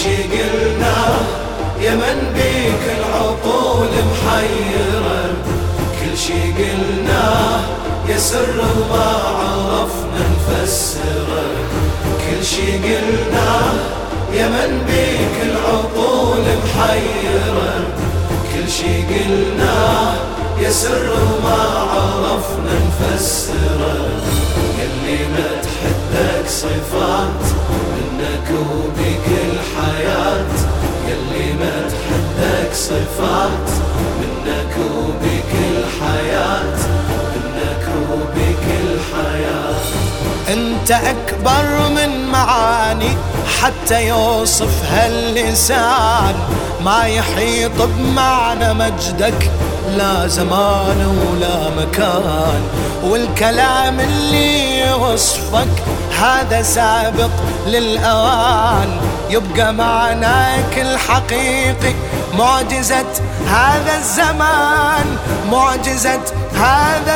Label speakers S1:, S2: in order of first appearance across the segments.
S1: شي قلناه يا من بيك العقول محيرة، كل شي قلناه يا سر وما عرفنا نفسره، كل شي قلناه يا من بيك العقول محيرة، كل شي قلناه يا سر وما عرفنا نفسره، يلي مدحتك صفات منك وبيك الحياة، يلي مدحتك صفات منك وبيك الحياة، منك وبيك الحياة.
S2: انت اكبر من معاني حتى يوصفها اللسان، ما يحيط بمعنى مجدك لا زمان ولا مكان، والكلام اللي يوصفك هذا سابق للأوان، يبقى معناك الحقيقي معجزة هذا الزمان، معجزة هذا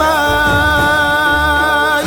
S2: الزمان.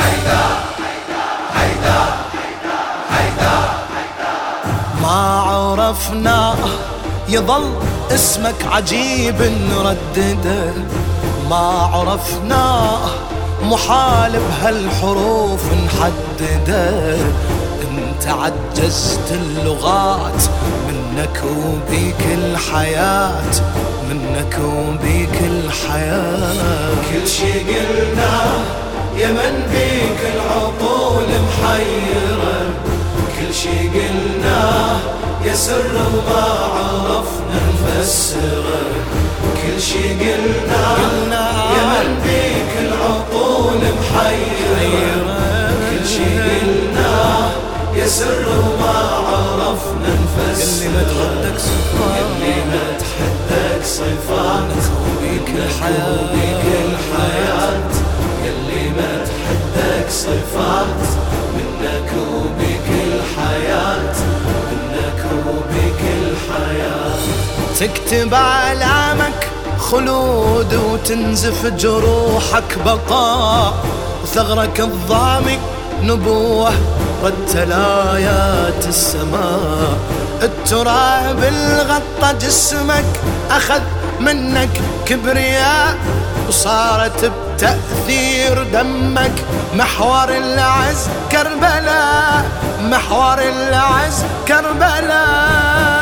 S2: ما عرفنا يظل اسمك عجيب نردده، ما عرفنا محال بهالحروف نحدده، انت عجزت اللغات منك وبيك الحياة، منك وبيك الحياة.
S1: كل شي قلناه يا من بيك العقول محيرة، كل شي قلناه يا سر وما عرفنا نفسره، كل شي قلناه يا من بيك العقول محيرة، كل شي قلناه يا سر وما عرفنا نفسره،
S2: يلي مدحتك صفات،
S1: يلي مدحتك صفات وبيك الحياة، وبيك الحياة، يلي مدحتك صفات منك وبيك الحياة، منك وبيك الحياة.
S2: تكتب أعلامك خلود وتنزف جروحك بقاء، وثغرك الضامي نبوة رتل آيات السماء، التراب الغطى جسمك أخذ منك كبرياء، وصارت بتأثير دمك محور العز كربلاء، محور العز كربلاء.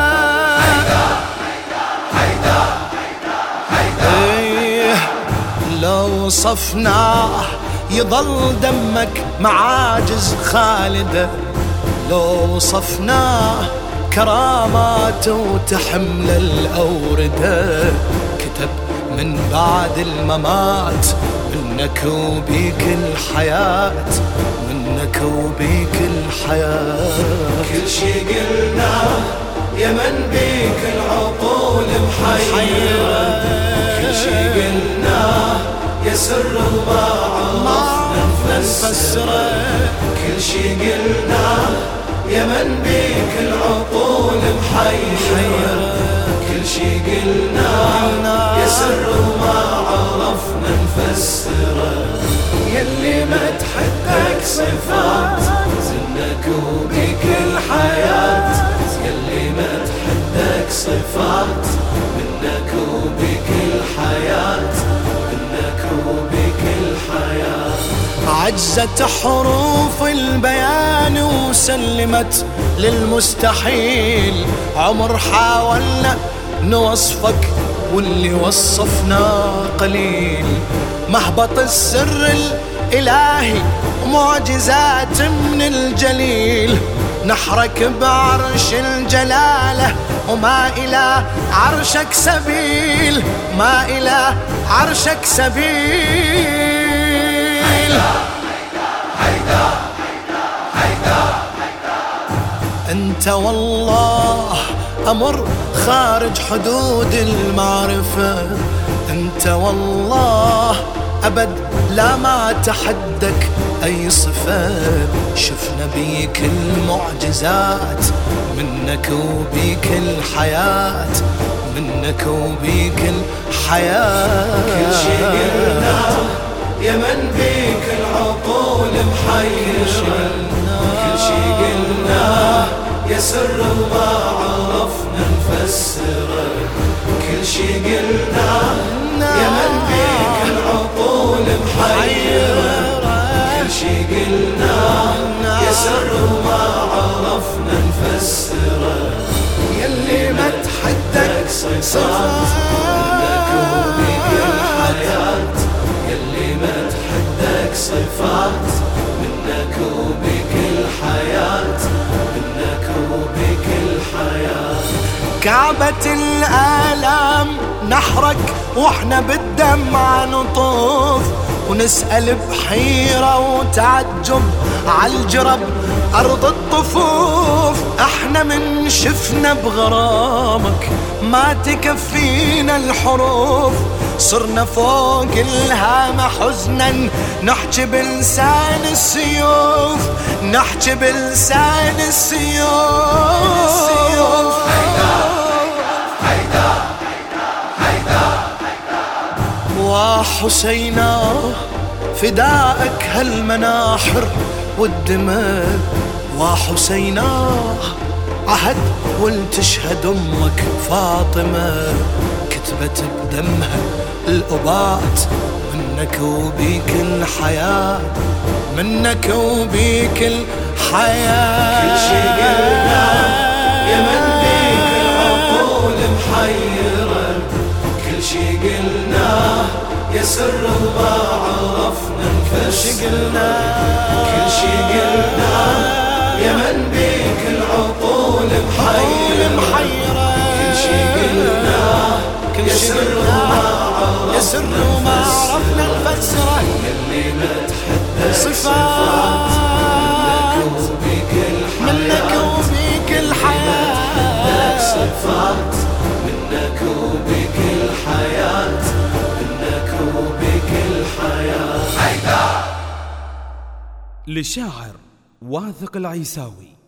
S2: لو وصفناه يظل دمك معاجز خالدة، لو وصفناه كراماته وتحمل الأوردة، كتب من بعد الممات منك وبيك الحياة، منك وبيك الحياة.
S1: كل شي قلناه يا من بيك العقول محيرة، كل شي قلناه يا سر وما عرفنا نفسره، كل شي قلناه يا من بيك العقول محيرة، كل شي قلناه يا سر وما عرفنا نفسره، يلي مدحتك صفات منك وبيك الحياة، يلي مدحتك صفات منك وبيك الحياة، منك وبيك الحياة.
S2: عجزت حروف البيان وسلمت للمستحيل، عمر حاولنا نوصفك واللي وصفنا قليل، مهبط السر الإلهي ومعجزات من الجليل، نحرك بعرش الجلالة وما إلى عرشك سبيل، ما إلى عرشك سبيل. أنت والله أمر خارج حدود المعرفة، أنت والله أبد لا ما تحدك أي صفة، شفنا بيك المعجزات منك وبيك الحياة، منك وبيك الحياة.
S1: كل شي قلناه يا من بيك العقول محيرة، كل شي قلناه يا سر وما عرفنا نفسره، كل شي قلناه يا من بيك العقول محيرة، كل شي قلناه يا سر وما عرفنا نفسره،
S2: يلي ما تحدك
S1: صفات منك وبيك الحياة، يلي ما تحدك صفات منك وبيك الحياة، منك وبيك الحياة.
S2: كعبة الآلام نحرك واحنا بالدمع نطوف، ونسأل بحيرة وتعجب عالجرب أرض الطفوف. احنا من شفنا بغرامك ما تكفينا الحروف، صرنا فوق الهامة حزنا نحكي بلسان السيوف، نحكي بلسان السيوف. وحسينا فدائك هالمناحر والدماء، وحسينا عهد ولتشهد امك فاطمة، كتبت بدمها الأبات منك وبيك الحياة، منك وبيك الحياة.
S1: كل شي قلناه يا من بيك العقول محيرة، كل شي قلناه يا سر وما عرفنا نفسره، كل شي قلناه يا من بيك العقول محيرة، كل شي قلناه يا سر وما عرفنا نفسره، يلي ما تحدى صفات منك وبيك الحياة، صفات منك وبيك الحياة، منك وبيك الحياة.
S3: للشاعر واثق العيساوي.